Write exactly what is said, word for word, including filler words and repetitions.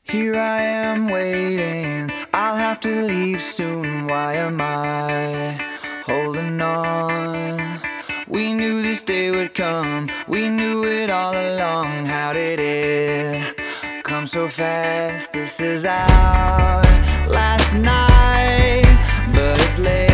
Here I am waiting, I'll have to leave soon. Why am I holding on? We knew this day would come, we knew it all along. How did it come so fast? This is our last night, but it's late.